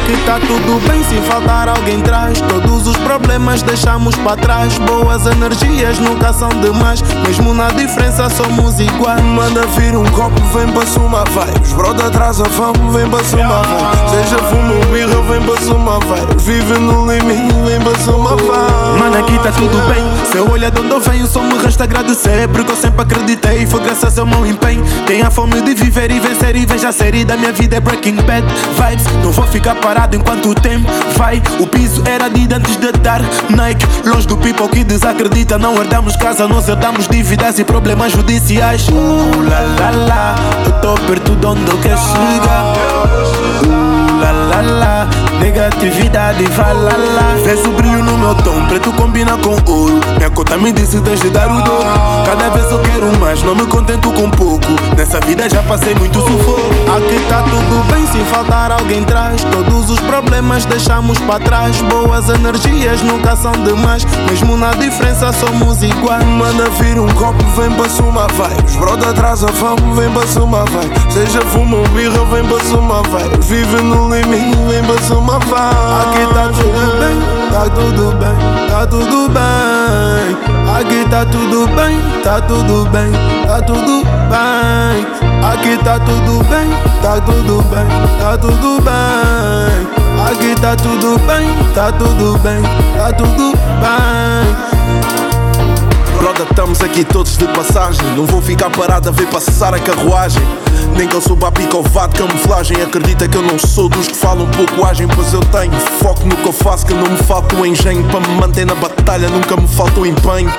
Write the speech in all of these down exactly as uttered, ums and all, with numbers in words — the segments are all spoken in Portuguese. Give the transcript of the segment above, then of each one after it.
Aqui tá tudo bem, se faltar alguém traz. Todos os problemas deixamos para trás. Boas energias nunca são demais. Mesmo na diferença somos iguais. Manda vir um copo, vem pra suma, vai. Os brother atrás a fome, vem pra suma, vai. Seja fumo ou birra, vem pra suma, vai. Vive no limite, vem pra suma, vai. Mano, aqui tá tudo bem. Se eu olhar de onde eu venho, só me resta agradecer. Porque eu sempre acreditei, foi graças ao meu empenho. Tenho a fome de viver e vencer. E veja a série da minha vida é Breaking Bad vibes. Não vou ficar parado enquanto o tempo vai. O piso era de antes de dar Nike. Longe do people que desacredita. Não herdamos casa, nós herdamos dívidas e problemas judiciais. Uh, la la la, eu tô perto de onde eu quero chegar. Uh, la la la, negatividade vai lá lá. Vês o brilho no meu tom, preto combina com ouro. Minha conta me disse tens de dar o dobro. Cada vez eu quero mais, não me contento com pouco. Nessa vida já passei muito sufoco. Aqui tá tudo bem, se faltar alguém traz. Todos os problemas deixamos para trás. Boas energias nunca são demais. Mesmo na diferença somos iguais. Manda vir um copo, vem pra suma, vai. Os brother atrás a fome, vem pra suma, vai. Seja fumo ou birra, vem pra suma, vai. Vive no limite, vem pra suma, vai. Aqui tá tudo bem, tá tudo bem, tá tudo bem. Aqui tá tudo bem, tá tudo bem, tá tudo bem. Aqui tá tudo bem, tá tudo bem, tá tudo bem. Aqui tá tudo bem, tá tudo bem, tá tudo bem. Brother, estamos aqui todos de passagem. Não vou ficar parado a ver passar a carruagem. Nem que eu sou babicovado, camuflagem. Acredita que eu não sou dos que falam pouco agem. Pois eu tenho foco no que eu faço, que não me falta o engenho. Para me manter na batalha nunca me falta o empenho.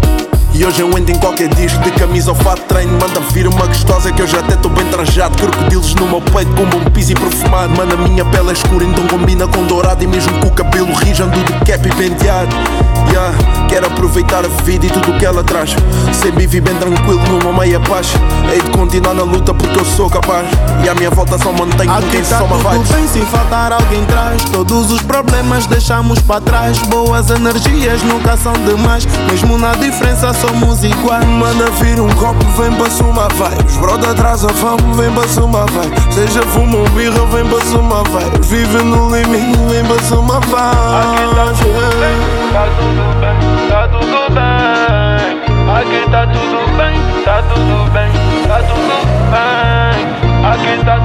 E hoje eu entro em qualquer disco, de camisa ou fato treino. Manda vir uma gostosa que eu já até tô bem trajado. Crocodilos no meu peito com bom piso e perfumado. Mano, a minha pele é escura, então combina com dourado. E mesmo com o cabelo rijo, ando de cap e penteado. Yeah, quero aproveitar a vida e tudo o que ela traz. Sempre vivi bem tranquilo numa meia paz. Hei de continuar na luta porque eu sou capaz. E à minha volta só mantenho com quem tá soma vibes. Tudo bem, se faltar alguém traz. Todos os problemas deixamos para trás. Boas energias nunca são demais. Mesmo na diferença somos iguais. Manda vir um copo, vem pra suma, vai. Os brother atrás a fome, vem pra suma, vai. Seja fumo ou birra, vem pra suma, vai. Vive no limite, vem pra suma, vai. Aqui tá tudo bem, tá tudo bem, tá tudo bem. Aqui tá tudo bem, tá tudo bem, tá tudo bem. Aqui tá